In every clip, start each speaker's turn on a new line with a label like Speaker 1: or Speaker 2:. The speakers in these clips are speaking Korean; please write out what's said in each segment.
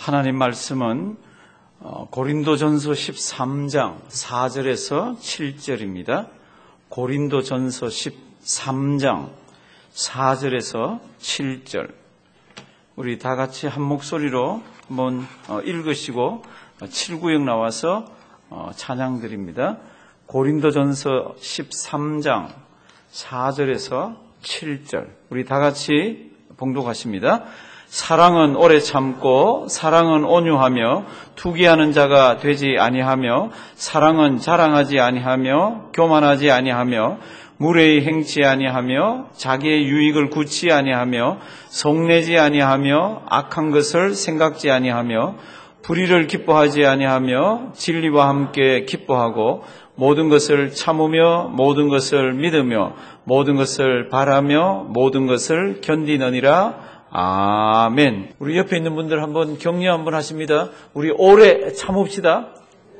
Speaker 1: 하나님 말씀은 고린도전서 13장 4절에서 7절입니다. 고린도전서 13장 4절에서 7절. 우리 다 같이 한 목소리로 한번 읽으시고 7구역 나와서 찬양 드립니다. 고린도전서 13장 4절에서 7절. 우리 다 같이 봉독하십니다. 사랑은 오래 참고 사랑은 온유하며 투기하는 자가 되지 아니하며 사랑은 자랑하지 아니하며 교만하지 아니하며 무례히 행치 아니하며 자기의 유익을 굳지 아니하며 속내지 아니하며 악한 것을 생각지 아니하며 불의를 기뻐하지 아니하며 진리와 함께 기뻐하고 모든 것을 참으며 모든 것을 믿으며 모든 것을 바라며 모든 것을 견디느니라. 아멘. 우리 옆에 있는 분들 한번 격려 한번 하십니다. 우리 오래 참읍시다.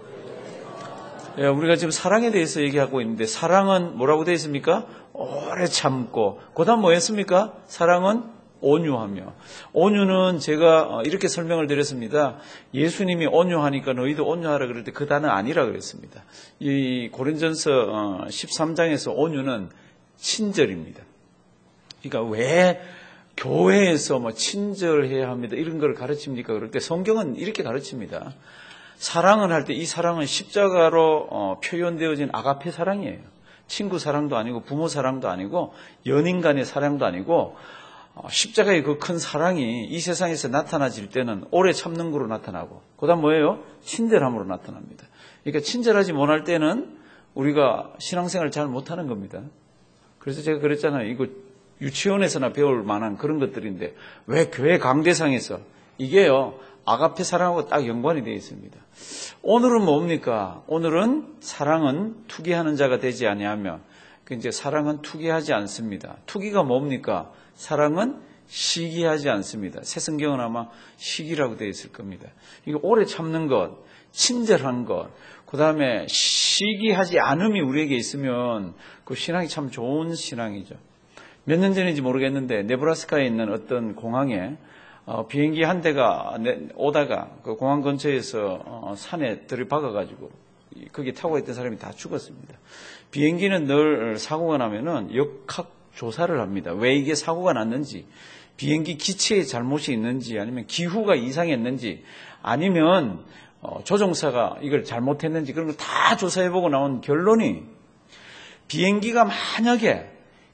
Speaker 1: 우리가 지금 사랑에 대해서 얘기하고 있는데 사랑은 뭐라고 되어 있습니까? 오래 참고. 그 다음 뭐였습니까? 사랑은 온유하며. 온유는 제가 이렇게 설명을 드렸습니다. 예수님이 온유하니까 너희도 온유하라 그럴 때 그 단어 아니라 그랬습니다. 이 고린도전서 13장에서 온유는 친절입니다. 그러니까 왜 교회에서 친절해야 합니다. 이런 걸 가르칩니까? 그럴 때 성경은 이렇게 가르칩니다. 사랑을 할 때 이 사랑은 십자가로 표현되어진 아가페 사랑이에요. 친구 사랑도 아니고 부모 사랑도 아니고 연인 간의 사랑도 아니고 십자가의 그 큰 사랑이 이 세상에서 나타나질 때는 오래 참는 거로 나타나고 그 다음 뭐예요? 친절함으로 나타납니다. 그러니까 친절하지 못할 때는 우리가 신앙생활을 잘 못하는 겁니다. 그래서 제가 그랬잖아요. 이거 유치원에서나 배울 만한 그런 것들인데 왜 교회 강대상에서 이게요 아가페 사랑하고 딱 연관이 되어 있습니다. 오늘은 뭡니까? 오늘은 사랑은 투기하는 자가 되지 아니하며 이제 사랑은 투기하지 않습니다. 투기가 뭡니까? 사랑은 시기하지 않습니다. 새 성경은 아마 시기라고 되어 있을 겁니다. 이거 오래 참는 것, 친절한 것, 그 다음에 시기하지 않음이 우리에게 있으면 그 신앙이 참 좋은 신앙이죠. 몇 년 전인지 모르겠는데 네브라스카에 있는 어떤 공항에 비행기 한 대가 오다가 그 공항 근처에서 산에 들이박아가지고 거기 타고 있던 사람이 다 죽었습니다. 비행기는 늘 사고가 나면은 역학 조사를 합니다. 왜 이게 사고가 났는지, 비행기 기체에 잘못이 있는지, 아니면 기후가 이상했는지, 아니면 조종사가 이걸 잘못했는지 그런 걸 다 조사해보고 나온 결론이 비행기가 만약에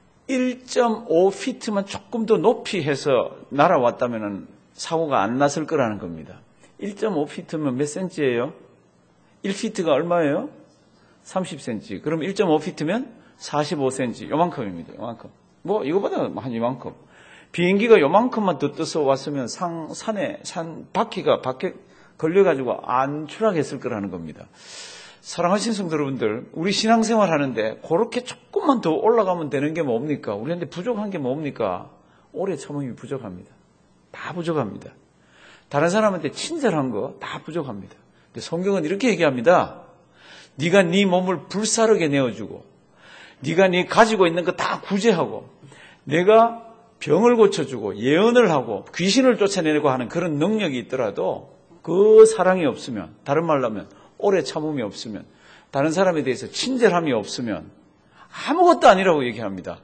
Speaker 1: 1.5피트만 조금 더 높이 해서 날아왔다면 사고가 안 났을 거라는 겁니다. 1.5피트면 몇 센치예요? 1피트가 얼마예요? 30cm. 그럼 1.5피트면 45cm. 요만큼입니다. 요만큼. 뭐 이거보다 한 이만큼. 비행기가 요만큼만 더 떠서 왔으면 산 바퀴가 밖에 걸려가지고 안 추락했을 거라는 겁니다. 사랑하신 성도 여러분들, 우리 신앙생활 하는데 그렇게 조금만 더 올라가면 되는 게 뭡니까? 우리한테 부족한 게 뭡니까? 오래 참음이 부족합니다. 다 부족합니다. 다른 사람한테 친절한 거 다 부족합니다. 근데 성경은 이렇게 얘기합니다. 네가 네 몸을 불사르게 내어주고 네가 네 가지고 있는 거 다 구제하고 내가 병을 고쳐주고 예언을 하고 귀신을 쫓아내고 하는 그런 능력이 있더라도 그 사랑이 없으면, 다른 말로 하면 오래 참음이 없으면, 다른 사람에 대해서 친절함이 없으면 아무것도 아니라고 얘기합니다.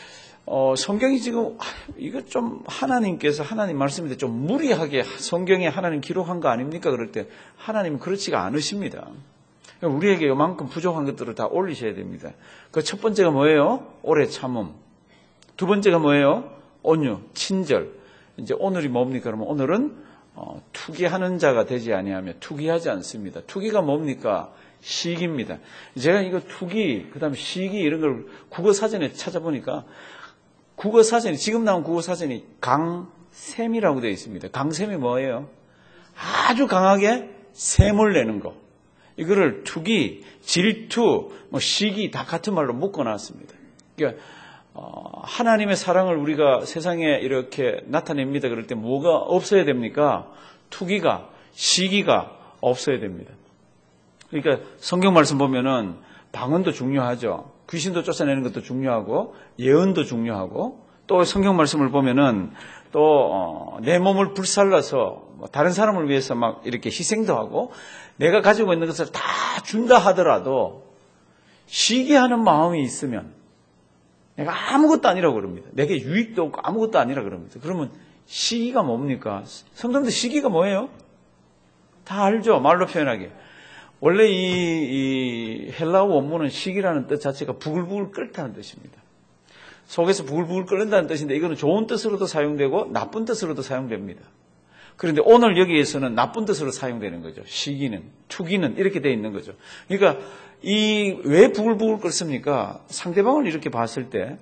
Speaker 1: 성경이 지금 이거 좀 하나님께서 하나님 말씀인데 좀 무리하게 성경에 하나님 기록한 거 아닙니까? 그럴 때 하나님은 그렇지가 않으십니다. 우리에게 요만큼 부족한 것들을 다 올리셔야 됩니다. 그 첫 번째가 뭐예요? 오래 참음. 두 번째가 뭐예요? 온유, 친절. 이제 오늘이 뭡니까? 그러면 오늘은 투기하는 자가 되지 아니하며 투기하지 않습니다. 투기가 뭡니까? 시기입니다. 제가 이거 투기, 그 다음에 시기 이런 걸 국어사전에 찾아보니까 국어사전이, 지금 나온 국어사전이 강샘이라고 되어 있습니다. 강샘이 뭐예요? 아주 강하게 샘을 내는 거. 이거를 투기, 질투, 시기 다 같은 말로 묶어놨습니다. 그러니까 하나님의 사랑을 우리가 세상에 이렇게 나타냅니다. 그럴 때 뭐가 없어야 됩니까? 투기가, 시기가 없어야 됩니다. 그러니까 성경 말씀 보면은 방언도 중요하죠. 귀신도 쫓아내는 것도 중요하고 예언도 중요하고 또 성경 말씀을 보면은 또 내 몸을 불살라서 다른 사람을 위해서 막 이렇게 희생도 하고 내가 가지고 있는 것을 다 준다 하더라도 시기하는 마음이 있으면 내가 아무것도 아니라고 그럽니다. 내게 유익도 없고 아무것도 아니라 그럽니다. 그러면 시기가 뭡니까? 성도님들 시기가 뭐예요? 다 알죠? 말로 표현하기. 원래 이 헬라어 원문은 시기라는 뜻 자체가 부글부글 끓다는 뜻입니다. 속에서 부글부글 끓는다는 뜻인데 이거는 좋은 뜻으로도 사용되고 나쁜 뜻으로도 사용됩니다. 그런데 오늘 여기에서는 나쁜 뜻으로 사용되는 거죠. 시기는, 투기는 이렇게 되어 있는 거죠. 그러니까 왜 부글부글 끓습니까? 상대방을 봤을 때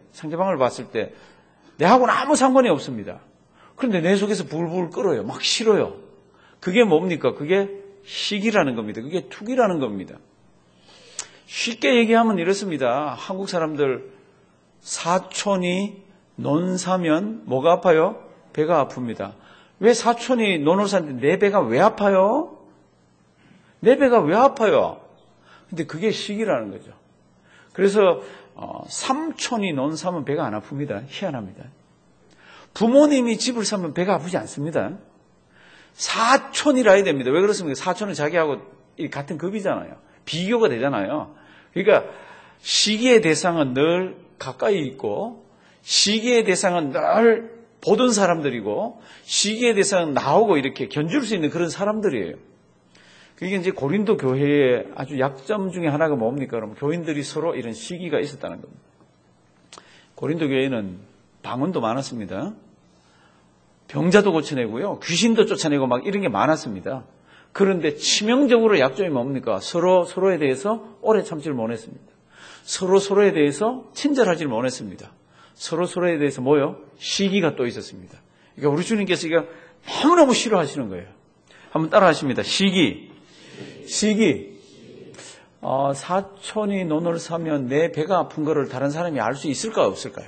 Speaker 1: 내하고는 아무 상관이 없습니다. 그런데 내 속에서 부글부글 끓어요. 막 싫어요. 그게 뭡니까? 그게 시기라는 겁니다. 그게 투기라는 겁니다. 쉽게 얘기하면 이렇습니다. 한국 사람들 사촌이 논 사면 뭐가 아파요? 배가 아픕니다. 왜 사촌이 논을 사는데 내 배가 왜 아파요? 내 배가 왜 아파요? 근데 그게 시기라는 거죠. 그래서 삼촌이 논 사면 배가 안 아픕니다. 희한합니다. 부모님이 집을 사면 배가 아프지 않습니다. 사촌이라 해야 됩니다. 왜 그렇습니까? 사촌은 자기하고 같은 급이잖아요. 비교가 되잖아요. 그러니까 시기의 대상은 늘 가까이 있고 시기의 대상은 늘 보던 사람들이고 시기의 대상은 나오고 이렇게 견줄 수 있는 그런 사람들이에요. 그게 이제 고린도 교회의 아주 약점 중에 하나가 뭡니까? 그러면 교인들이 서로 이런 시기가 있었다는 겁니다. 고린도 교회는 방언도 많았습니다. 병자도 고쳐내고요. 귀신도 쫓아내고 막 이런 게 많았습니다. 그런데 치명적으로 약점이 뭡니까? 서로에 대해서 오래 참지를 못했습니다. 서로에 대해서 친절하지를 못했습니다. 서로에 대해서 뭐요? 시기가 또 있었습니다. 그러니까 우리 주님께서 이거 너무너무 싫어하시는 거예요. 한번 따라 하십니다. 시기. 사촌이 논을 사면 내 배가 아픈 거를 다른 사람이 알 수 있을까요? 없을까요?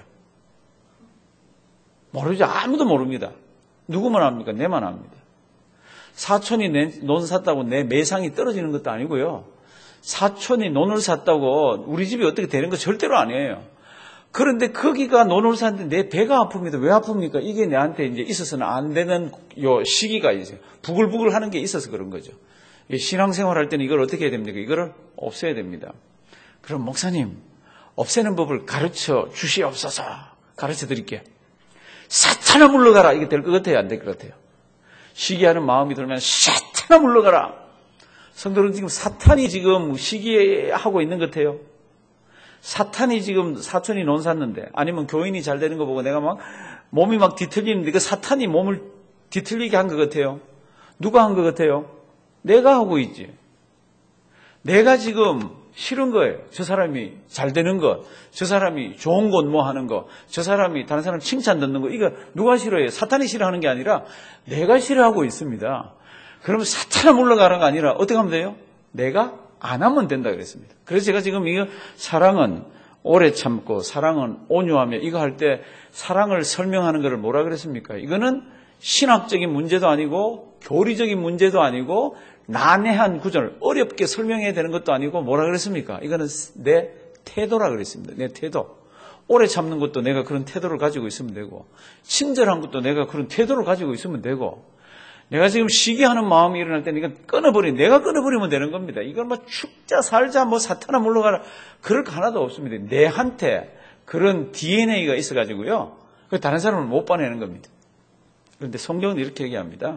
Speaker 1: 모르죠. 아무도 모릅니다. 누구만 압니까? 내만 압니다. 사촌이 논 샀다고 내 매상이 떨어지는 것도 아니고요. 사촌이 논을 샀다고 우리 집이 어떻게 되는 거 절대로 아니에요. 그런데 거기가 논을 샀는데 내 배가 아픕니다. 왜 아픕니까? 이게 내한테 이제 있어서는 안 되는 요 시기가 이제 부글부글 하는 게 있어서 그런 거죠. 신앙생활 할 때는 이걸 어떻게 해야 됩니까? 이거를 없애야 됩니다. 그럼 목사님, 없애는 법을 가르쳐 주시옵소서. 가르쳐 드릴게요. 사탄아 물러가라. 이게 될 것 같아요? 안 될 것 같아요? 시기하는 마음이 들면 사탄아 물러가라. 성도는 지금 사탄이 지금 시기하고 있는 것 같아요. 사탄이 지금 사촌이 논 샀는데 아니면 교인이 잘 되는 거 보고 내가 막 몸이 막 뒤틀리는데 그 사탄이 몸을 뒤틀리게 한 것 같아요. 누가 한 것 같아요? 내가 하고 있지. 내가 지금 싫은 거예요. 저 사람이 잘 되는 것, 저 사람이 좋은 것 뭐 하는 것, 저 사람이 다른 사람 칭찬 듣는 거, 이거 누가 싫어해요? 사탄이 싫어하는 게 아니라 내가 싫어하고 있습니다. 그러면 사탄아 물러가라가 아니라 어떻게 하면 돼요? 내가 안 하면 된다 그랬습니다. 그래서 제가 지금 이거 사랑은 오래 참고 사랑은 온유하며 이거 할 때 사랑을 설명하는 것을 뭐라 그랬습니까? 이거는 신학적인 문제도 아니고 교리적인 문제도 아니고 난해한 구절, 어렵게 설명해야 되는 것도 아니고 뭐라 그랬습니까? 이거는 내 태도라 그랬습니다. 내 태도. 오래 참는 것도 내가 그런 태도를 가지고 있으면 되고 친절한 것도 내가 그런 태도를 가지고 있으면 되고 내가 지금 시기하는 마음이 일어날 때는 이건 내가 끊어버리면 되는 겁니다. 이건 뭐 죽자 살자 뭐 사탄아 물러가라 그럴 거 하나도 없습니다. 내한테 그런 DNA가 있어가지고요. 다른 사람을 못 봐내는 겁니다. 그런데 성경은 이렇게 얘기합니다.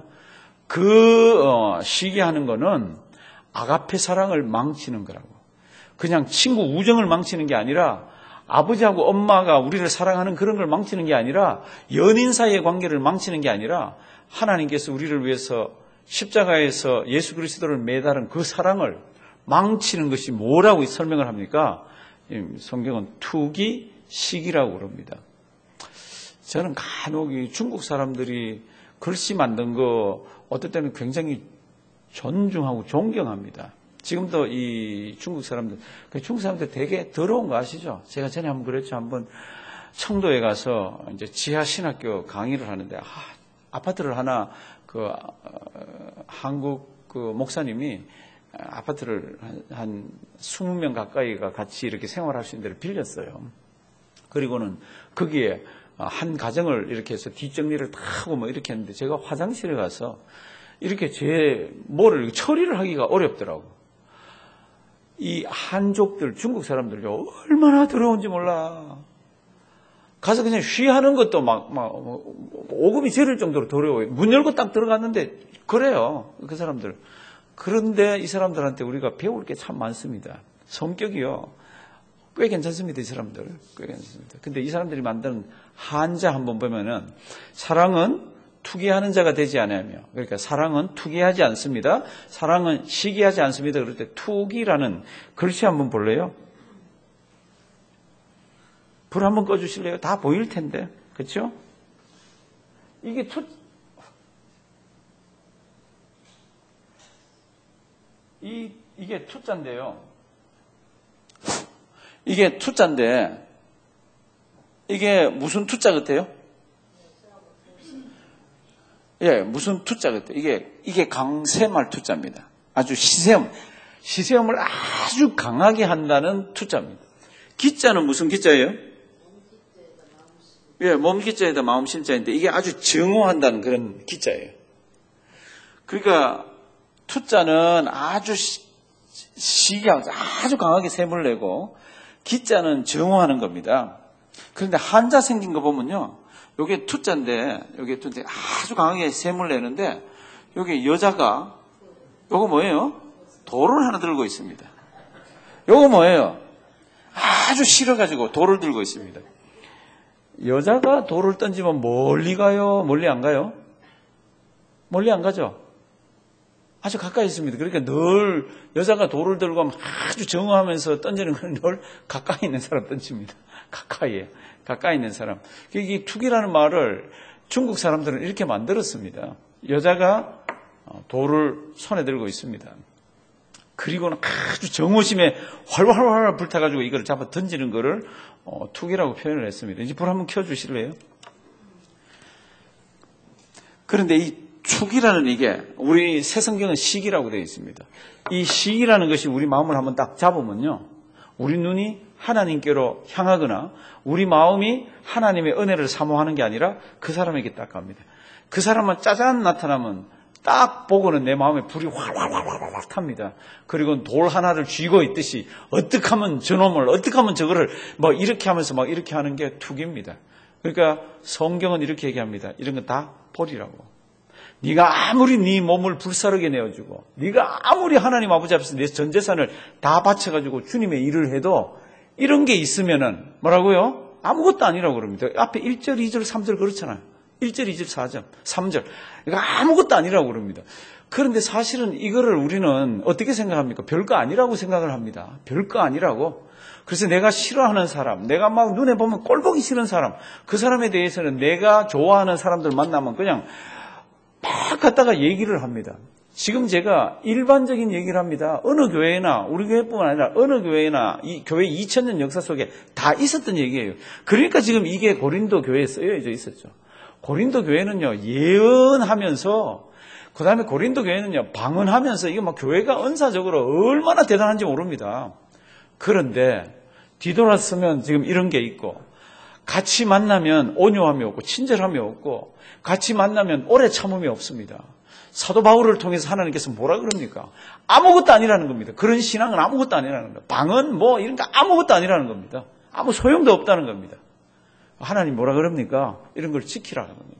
Speaker 1: 시기하는 거는 아가페 사랑을 망치는 거라고. 그냥 친구 우정을 망치는 게 아니라 아버지하고 엄마가 우리를 사랑하는 그런 걸 망치는 게 아니라 연인 사이의 관계를 망치는 게 아니라 하나님께서 우리를 위해서 십자가에서 예수 그리스도를 매달은 그 사랑을 망치는 것이 뭐라고 설명을 합니까? 성경은 투기, 시기라고 그럽니다. 저는 간혹 중국 사람들이 글씨 만든 거 어떨 때는 굉장히 존중하고 존경합니다. 지금도 이 중국 사람들 되게 더러운 거 아시죠? 제가 전에 한번 그랬죠. 한번 청도에 가서 이제 지하 신학교 강의를 하는데 아파트를 하나 한국 목사님이 아파트를 한 20명 가까이가 같이 이렇게 생활할 수 있는 데를 빌렸어요. 그리고는 거기에 한 가정을 이렇게 해서 뒷정리를 다 하고 뭐 이렇게 했는데 제가 화장실에 가서 이렇게 제 뭐를 처리를 하기가 어렵더라고. 이 한족들, 중국 사람들요, 얼마나 더러운지 몰라. 가서 그냥 쉬하는 것도 막 오금이 저릴 정도로 더러워요. 문 열고 딱 들어갔는데, 그래요. 그 사람들. 그런데 이 사람들한테 우리가 배울 게 참 많습니다. 성격이요. 꽤 괜찮습니다, 이 사람들. 꽤 괜찮습니다. 근데 이 사람들이 만드는 한자 한번 보면은, 사랑은 투기하는 자가 되지 않으며, 그러니까 사랑은 투기하지 않습니다. 사랑은 시기하지 않습니다. 그럴 때 투기라는 글씨 한번 볼래요? 불 한번 꺼주실래요? 다 보일 텐데, 그렇죠? 이게 이게 투자인데요. 이게 투자인데, 이게 무슨 투자 같아요? 예, 무슨 투자 같아요? 이게 강세말 투자입니다. 아주 시세음을 아주 강하게 한다는 투자입니다. 기자는 무슨 기자예요? 예, 몸 기자에다 마음 실자인데 이게 아주 정오한다는 그런 기자예요. 그러니까 투자는 아주 시기하고 아주 강하게 셈을 내고 기자는 정오하는 겁니다. 그런데 한자 생긴 거 보면요. 요게 투자인데, 요게 투자 아주 강하게 셈을 내는데, 요게 여자가, 요거 뭐예요? 돌을 하나 들고 있습니다. 요거 뭐예요? 아주 싫어가지고 돌을 들고 있습니다. 여자가 돌을 던지면 멀리 가요? 멀리 안 가요? 멀리 안 가죠? 아주 가까이 있습니다. 그러니까 늘 여자가 돌을 들고 하면 아주 정오하면서 던지는 건 늘 가까이 있는 사람 던집니다. 가까이 있는 사람. 이 투기라는 말을 중국 사람들은 이렇게 만들었습니다. 여자가 돌을 손에 들고 있습니다. 그리고는 아주 정오심에 활활활 불타가지고 이걸 잡아 던지는 거를 투기라고 표현을 했습니다. 이제 불 한번 켜주실래요? 그런데 이 투기라는 이게 우리 새 성경은 시기라고 되어 있습니다. 이 시기라는 것이 우리 마음을 한번 딱 잡으면요. 우리 눈이 하나님께로 향하거나 우리 마음이 하나님의 은혜를 사모하는 게 아니라 그 사람에게 딱 갑니다. 그 사람만 짜잔 나타나면 딱 보고는 내 마음에 불이 활활활활 탑니다. 그리고 돌 하나를 쥐고 있듯이 어떻게 하면 저놈을 어떻게 하면 저거를 뭐 이렇게 하면서 막 이렇게 하는 게 투기입니다. 그러니까 성경은 이렇게 얘기합니다. 이런 거 다 버리라고. 네가 아무리 네 몸을 불사르게 내어주고 네가 아무리 하나님 아버지 앞에서 내 전 재산을 다 바쳐가지고 주님의 일을 해도 이런 게 있으면은 뭐라고요? 아무것도 아니라고 그럽니다. 앞에 1절, 2절, 3절 그렇잖아요. 1절, 2절, 4절, 3절. 그러니까 아무것도 아니라고 그럽니다. 그런데 사실은 이거를 우리는 어떻게 생각합니까? 별거 아니라고 생각을 합니다. 별거 아니라고. 그래서 내가 싫어하는 사람, 내가 막 눈에 보면 꼴보기 싫은 사람, 그 사람에 대해서는 내가 좋아하는 사람들 만나면 그냥 막 갖다가 얘기를 합니다. 지금 제가 일반적인 얘기를 합니다. 어느 교회나 우리 교회뿐만 아니라 어느 교회나 이 교회 2000년 역사 속에 다 있었던 얘기예요. 그러니까 지금 이게 고린도 교회에 쓰여져 있었죠. 고린도 교회는요 예언하면서 그 다음에 고린도 교회는요 방언하면서 이게 막 교회가 은사적으로 얼마나 대단한지 모릅니다. 그런데 뒤돌아서면 지금 이런 게 있고 같이 만나면 온유함이 없고 친절함이 없고 같이 만나면 오래 참음이 없습니다. 사도 바울을 통해서 하나님께서 뭐라 그럽니까? 아무것도 아니라는 겁니다. 그런 신앙은 아무것도 아니라는 겁니다. 방언 뭐 이런 거 아무것도 아니라는 겁니다. 아무 소용도 없다는 겁니다. 하나님 뭐라 그럽니까? 이런 걸 지키라는 겁니다.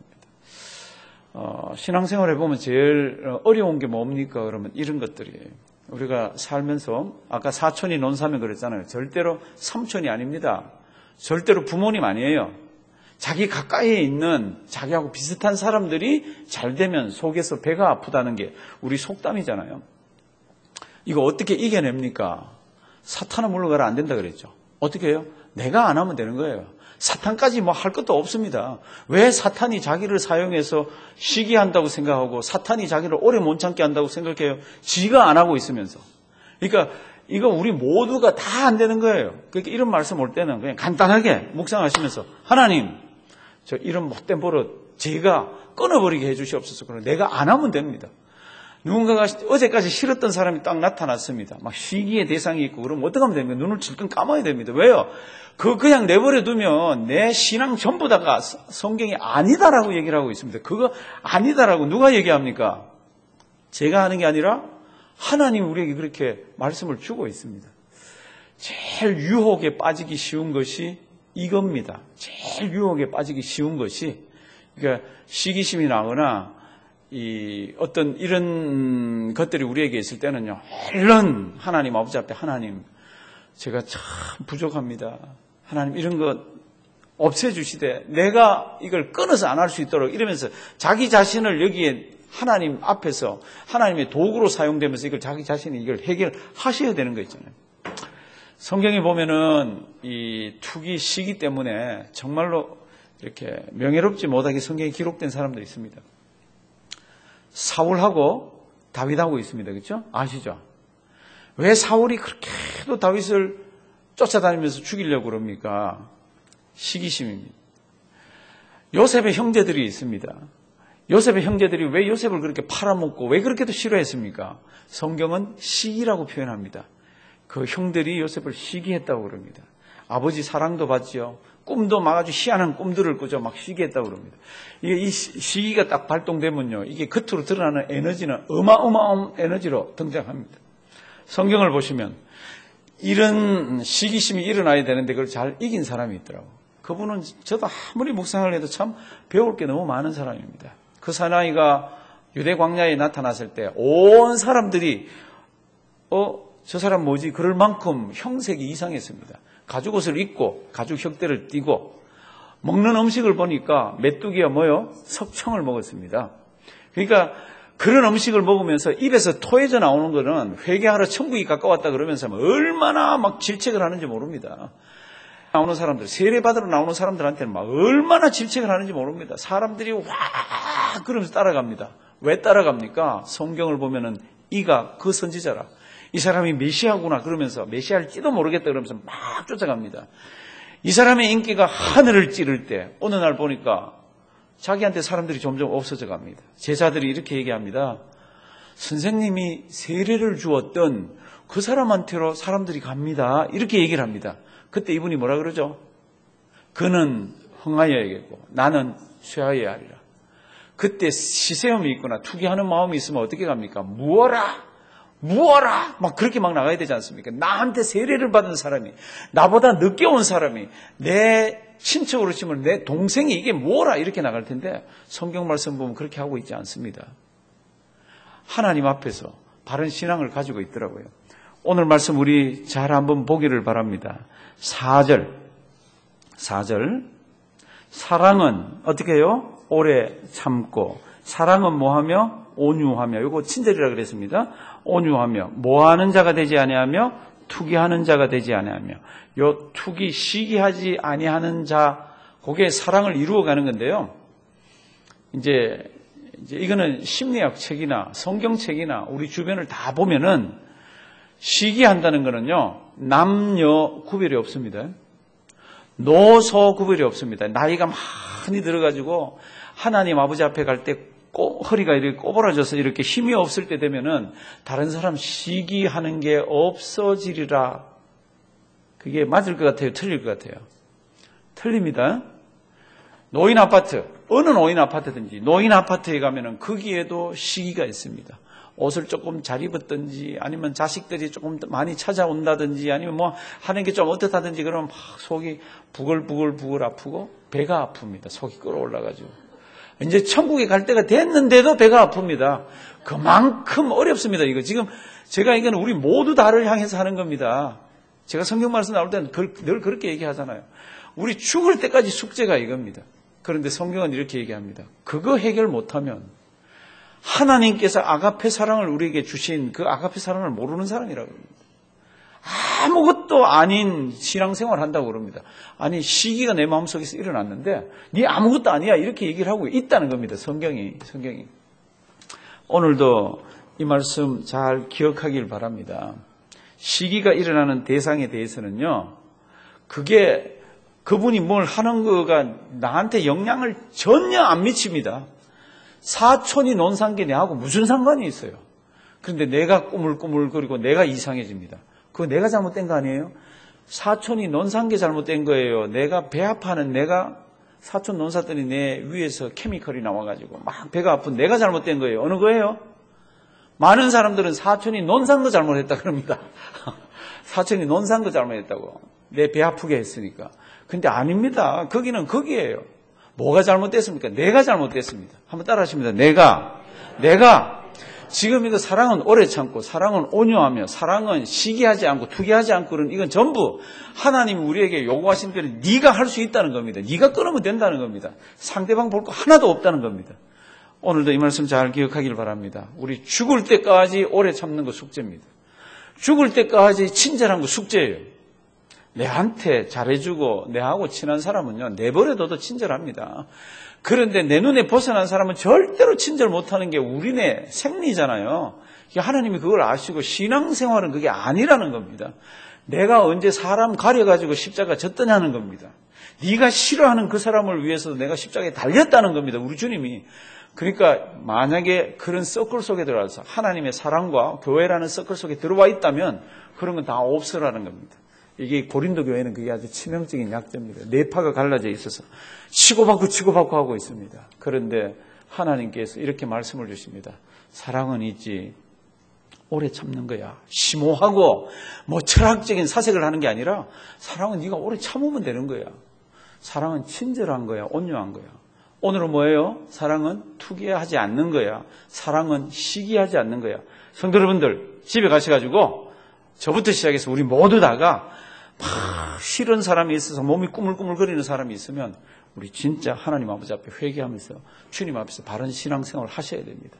Speaker 1: 신앙생활 해보면 제일 어려운 게 뭡니까? 그러면 이런 것들이에요. 우리가 살면서 아까 사촌이 논사면 그랬잖아요. 절대로 삼촌이 아닙니다. 절대로 부모님 아니에요. 자기 가까이에 있는 자기하고 비슷한 사람들이 잘 되면 속에서 배가 아프다는 게 우리 속담이잖아요. 이거 어떻게 이겨냅니까? 사탄은 물러가라 안 된다 그랬죠. 어떻게 해요? 내가 안 하면 되는 거예요. 사탄까지 뭐 할 것도 없습니다. 왜 사탄이 자기를 사용해서 시기한다고 생각하고 사탄이 자기를 오래 못 참게 한다고 생각해요? 지가 안 하고 있으면서. 그러니까 이거 우리 모두가 다 안 되는 거예요. 그러니까 이런 말씀 올 때는 그냥 간단하게 묵상하시면서 하나님 저 이런 못된 버릇 제가 끊어버리게 해주시옵소서. 그럼 내가 안 하면 됩니다. 누군가가 어제까지 싫었던 사람이 딱 나타났습니다. 막 시기의 대상이 있고 그러면 어떡하면 됩니까? 눈을 질끈 감아야 됩니다. 왜요? 그냥 내버려 두면 내 신앙 전부 다가 성경이 아니다라고 얘기를 하고 있습니다. 그거 아니다라고 누가 얘기합니까? 제가 하는 게 아니라 하나님 우리에게 그렇게 말씀을 주고 있습니다. 제일 유혹에 빠지기 쉬운 것이 이겁니다. 제일 유혹에 빠지기 쉬운 것이, 그러니까 시기심이 나거나 어떤 이런 것들이 우리에게 있을 때는요, 얼른 하나님 아버지 앞에, 하나님 제가 참 부족합니다. 하나님 이런 것 없애주시되 내가 이걸 끊어서 안 할 수 있도록, 이러면서 자기 자신을 여기에 하나님 앞에서 하나님의 도구로 사용되면서 이걸 자기 자신이 이걸 해결하셔야 되는 거 있잖아요. 성경에 보면은 이 투기 시기 때문에 정말로 이렇게 명예롭지 못하게 성경에 기록된 사람들이 있습니다. 사울하고 다윗하고 있습니다. 그렇죠? 아시죠? 왜 사울이 그렇게도 다윗을 쫓아다니면서 죽이려고 그럽니까? 시기심입니다. 요셉의 형제들이 있습니다. 요셉의 형제들이 왜 요셉을 그렇게 팔아먹고 왜 그렇게도 싫어했습니까? 성경은 시기라고 표현합니다. 그 형들이 요셉을 시기했다고 그럽니다. 아버지 사랑도 받지요. 꿈도 막 아주 희한한 꿈들을 꾸죠. 막 시기했다고 그럽니다. 이게 이 시기가 딱 발동되면요, 이게 겉으로 드러나는 에너지는 어마어마한 에너지로 등장합니다. 성경을 보시면 이런 시기심이 일어나야 되는데 그걸 잘 이긴 사람이 있더라고요. 그분은 저도 아무리 묵상을 해도 참 배울 게 너무 많은 사람입니다. 그 사나이가 유대 광야에 나타났을 때 온 사람들이 저 사람 뭐지? 그럴 만큼 형색이 이상했습니다. 가죽옷을 입고 가죽 혁대를 띠고 먹는 음식을 보니까 메뚜기가 뭐요? 석청을 먹었습니다. 그러니까 그런 음식을 먹으면서 입에서 토해져 나오는 거는 회개하러 천국이 가까웠다 그러면서 얼마나 막 질책을 하는지 모릅니다. 나오는 사람들, 세례받으러 나오는 사람들한테는 막 얼마나 질책을 하는지 모릅니다. 사람들이 와 그러면서 따라갑니다. 왜 따라갑니까? 성경을 보면은 이가 그 선지자라. 이 사람이 메시아구나 그러면서 메시아일지도 모르겠다 그러면서 막 쫓아갑니다. 이 사람의 인기가 하늘을 찌를 때 어느 날 보니까 자기한테 사람들이 점점 없어져 갑니다. 제자들이 이렇게 얘기합니다. 선생님이 세례를 주었던 그 사람한테로 사람들이 갑니다. 이렇게 얘기를 합니다. 그때 이분이 뭐라 그러죠? 그는 흥하여야겠고 나는 쇠하여야 하리라. 그때 시세움이 있거나 투기하는 마음이 있으면 어떻게 갑니까? 무어라 막 그렇게 막 나가야 되지 않습니까? 나한테 세례를 받은 사람이, 나보다 늦게 온 사람이, 내 친척으로 치면 내 동생이 이게 뭐라 이렇게 나갈 텐데 성경 말씀 보면 그렇게 하고 있지 않습니다. 하나님 앞에서 바른 신앙을 가지고 있더라고요. 오늘 말씀 우리 잘 한번 보기를 바랍니다. 4절 사랑은 어떻게 해요? 오래 참고, 사랑은 뭐하며? 온유하며. 이거 친절이라 그랬습니다. 온유하며, 뭐하는 자가 되지 아니하며 투기하는 자가 되지 아니하며. 요 투기, 시기하지 아니하는 자, 그게 사랑을 이루어가는 건데요. 이제 이거는 심리학 책이나 성경책이나 우리 주변을 다 보면은 시기한다는 거는요, 남녀 구별이 없습니다. 노소 구별이 없습니다. 나이가 많이 들어가지고 하나님 아버지 앞에 갈 때 허리가 이렇게 꼬부라져서 이렇게 힘이 없을 때 되면은 다른 사람 시기하는 게 없어지리라. 그게 맞을 것 같아요? 틀릴 것 같아요? 틀립니다. 노인 아파트, 어느 노인 아파트든지 노인 아파트에 가면은 거기에도 시기가 있습니다. 옷을 조금 잘 입었든지 아니면 자식들이 조금 많이 찾아온다든지 아니면 뭐 하는 게 좀 어떻다든지 그러면 막 속이 부글부글 아프고 배가 아픕니다. 속이 끓어올라가지고. 이제 천국에 갈 때가 됐는데도 배가 아픕니다. 그만큼 어렵습니다. 이거 지금 제가 이건 우리 모두 다를 향해서 하는 겁니다. 제가 성경 말씀 나올 때는 늘 그렇게 얘기하잖아요. 우리 죽을 때까지 숙제가 이겁니다. 그런데 성경은 이렇게 얘기합니다. 그거 해결 못하면 하나님께서 아가페 사랑을 우리에게 주신 그 아가페 사랑을 모르는 사람이라고 합니다. 아무것도 아닌 신앙생활 한다고 그럽니다. 아니 시기가 내 마음속에서 일어났는데 네 아무것도 아니야 이렇게 얘기를 하고 있다는 겁니다. 성경이. 오늘도 이 말씀 잘 기억하길 바랍니다. 시기가 일어나는 대상에 대해서는요, 그게 그분이 뭘 하는 거가 나한테 영향을 전혀 안 미칩니다. 사촌이 논산 게 내하고 무슨 상관이 있어요? 그런데 내가 꾸물꾸물거리고 내가 이상해집니다. 그거 내가 잘못된 거 아니에요? 사촌이 논산 게 잘못된 거예요. 내가 배 아파하는 내가 사촌 논사들이 내 위에서 케미컬이 나와가지고 막 배가 아픈 내가 잘못된 거예요. 어느 거예요? 많은 사람들은 사촌이 논산 거 잘못했다 그럽니다. 사촌이 논산 거 잘못했다고. 내 배 아프게 했으니까. 근데 아닙니다. 거기는 거기예요. 뭐가 잘못됐습니까? 내가 잘못됐습니다. 한번 따라 하십니다. 내가. 지금 이거 사랑은 오래 참고, 사랑은 온유하며, 사랑은 시기하지 않고, 투기하지 않고, 그런 이건 전부 하나님이 우리에게 요구하신 대로 네가 할 수 있다는 겁니다. 네가 끊으면 된다는 겁니다. 상대방 볼 거 하나도 없다는 겁니다. 오늘도 이 말씀 잘 기억하길 바랍니다. 우리 죽을 때까지 오래 참는 거 숙제입니다. 죽을 때까지 친절한 거 숙제예요. 내한테 잘해주고 내하고 친한 사람은요, 내버려둬도 친절합니다. 그런데 내 눈에 벗어난 사람은 절대로 친절 못하는 게 우리네 생리잖아요. 하나님이 그걸 아시고 신앙생활은 그게 아니라는 겁니다. 내가 언제 사람 가려가지고 십자가 졌더냐는 겁니다. 네가 싫어하는 그 사람을 위해서도 내가 십자가에 달렸다는 겁니다. 우리 주님이. 그러니까 만약에 그런 서클 속에 들어와서 하나님의 사랑과 교회라는 서클 속에 들어와 있다면 그런 건 다 없으라는 겁니다. 이게 고린도 교회는 그게 아주 치명적인 약점입니다. 뇌파가 갈라져 있어서 치고받고 하고 있습니다. 그런데 하나님께서 이렇게 말씀을 주십니다. 사랑은 있지 오래 참는 거야. 심오하고 뭐 철학적인 사색을 하는 게 아니라 사랑은 네가 오래 참으면 되는 거야. 사랑은 친절한 거야. 온유한 거야. 오늘은 뭐예요? 사랑은 투기하지 않는 거야. 사랑은 시기하지 않는 거야. 성도 여러분들 집에 가셔가지고 저부터 시작해서 우리 모두 다가 막 싫은 사람이 있어서 몸이 꾸물꾸물거리는 사람이 있으면 우리 진짜 하나님 아버지 앞에 회개하면서 주님 앞에서 바른 신앙생활을 하셔야 됩니다.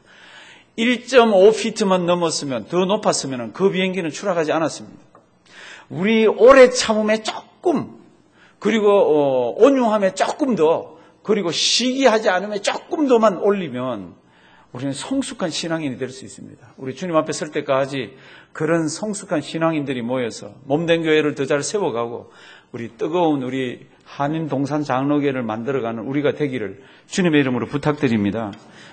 Speaker 1: 1.5피트만 넘었으면 더 높았으면 그 비행기는 추락하지 않았습니다. 우리 오래 참음에 조금 그리고 온유함에 조금 더 그리고 시기하지 않음에 조금 더만 올리면 우리는 성숙한 신앙인이 될 수 있습니다. 우리 주님 앞에 설 때까지 그런 성숙한 신앙인들이 모여서 몸된 교회를 더 잘 세워가고 우리 뜨거운 우리 한인 동산 장로교회를 만들어가는 우리가 되기를 주님의 이름으로 부탁드립니다.